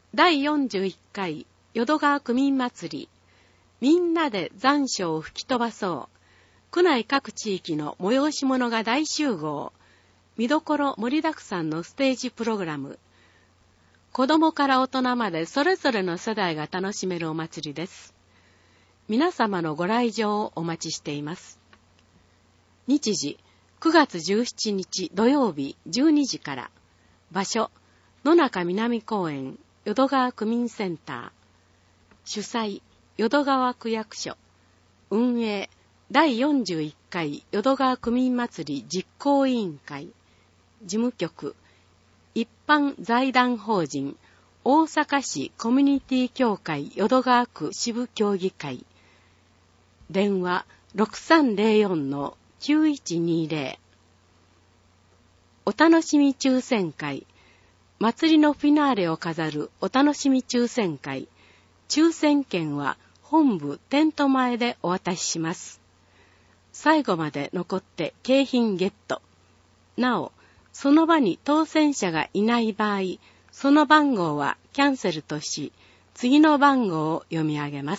第41回淀川区民祭り、みんなで残暑を吹き飛ばそう。区内各地域の催し物が大集合。見どころ盛りだくさんのステージプログラム。子供から大人までそれぞれの世代が楽しめるお祭りです。皆様のご来場をお待ちしています。日時、9月17日土曜日12時から。場所、野中南公園淀川区民センター。主催、淀川区役所。運営、第41回淀川区民祭り実行委員会。事務局、一般財団法人大阪市コミュニティ協会淀川区支部協議会。電話 6304-9120。お楽しみ抽選会。祭りのフィナーレを飾るお楽しみ抽選会。抽選券は本部テント前でお渡しします。最後まで残って景品ゲット。なお、その場に当選者がいない場合、その番号はキャンセルとし、次の番号を読み上げます。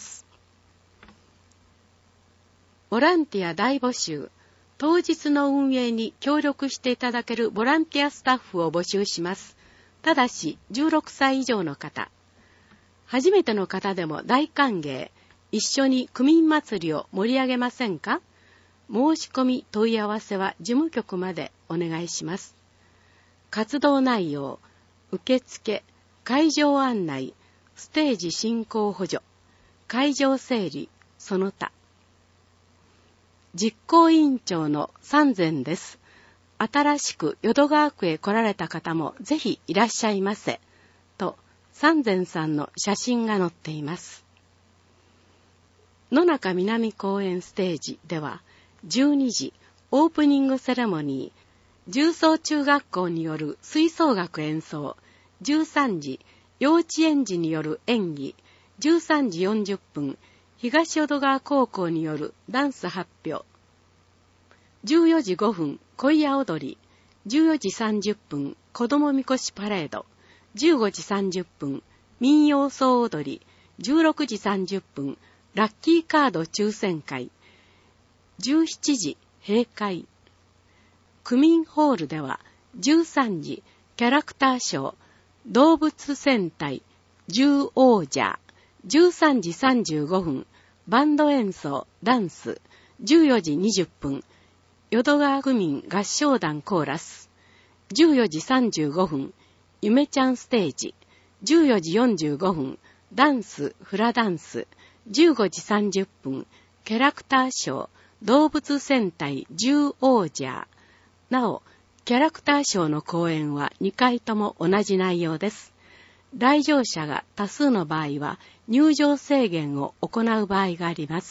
ボランティア大募集。当日の運営に協力していただけるボランティアスタッフを募集します。ただし、16歳以上の方。初めての方でも大歓迎。一緒に区民祭りを盛り上げませんか？申し込み問い合わせは事務局までお願いします。活動内容、受付、会場案内、ステージ進行補助、会場整理、その他。実行委員長の三千です。新しく淀川区へ来られた方もぜひいらっしゃいませ。と、三千さんの写真が載っています。野中南公園ステージでは、12時オープニングセレモニー、重曹中学校による吹奏楽演奏、13時幼稚園児による演技、13時40分東淀川高校によるダンス発表、14時5分小屋踊り、14時30分子どもみこしパレード、15時30分民謡総踊り、16時30分ラッキーカード抽選会、17時閉会。区民ホールでは13時キャラクターショー、動物戦隊獣王者、13時35分バンド演奏ダンス、14時20分淀川区民合唱団コーラス、14時35分ゆめちゃんステージ、14時45分ダンスフラダンス、15時30分キャラクターショー動物戦隊獣王者。なお、キャラクターショーの公演は2回とも同じ内容です。来場者が多数の場合は入場制限を行う場合があります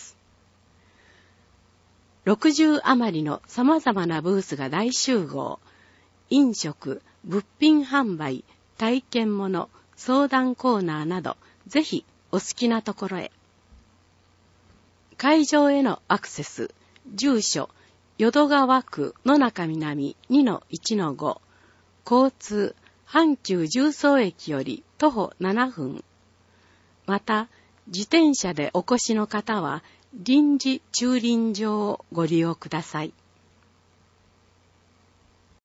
。60余りの様々なブースが大集合。飲食、物品販売、体験物、相談コーナーなど、ぜひお好きなところへ。会場へのアクセス、住所、淀川区野中南 2-1-5、交通、阪急十三駅より徒歩7分。また、自転車でお越しの方は臨時駐輪場をご利用ください。